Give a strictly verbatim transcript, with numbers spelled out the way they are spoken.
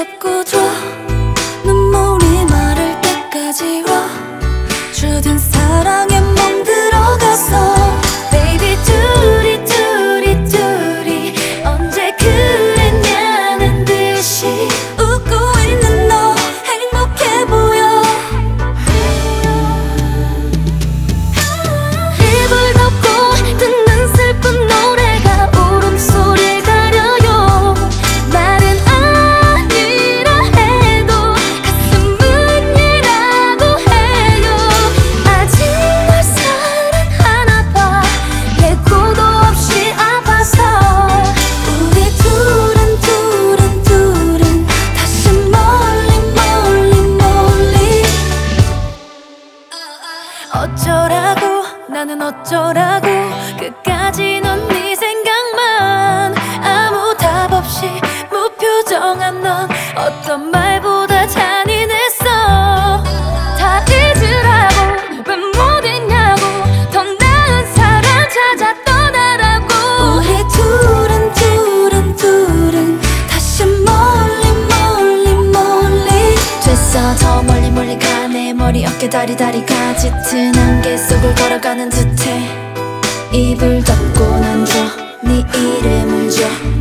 덮고 줘. 눈물이 마를 때까지 와. 주된 사랑에 멍들어갔어. Baby 둘이 둘이 둘이 언제 그랬냐는 듯이 웃고 있는 너 행복해 보여. 입을 덮고 듣는 슬픈 노래가 울음소리 가려요. 말은 아니라 해도 가슴은이라고 해요. 아직 널 사랑하나 봐. 예고도 없이 아파서. 우리 둘은 둘은 둘은 다시 멀리 멀리 멀리. 어쩌라고 나는 어쩌라고 끝까지 넌 네 생각만. 아무 답 없이 무표정한 넌 어떤 말보다 잔인했어. 다 잊으라고 왜 못 잊냐고. 더 나은 사람 찾아 떠나라고. 우리 둘은 둘은 둘은 다시 멀리 멀리 멀리. 됐어 더 멀리 멀리 가. 내 머리 어깨 다리 다리가 짙은 안개 속을 걸어가는 듯해. 입을 덮고 난 줘 네 이름을 줘.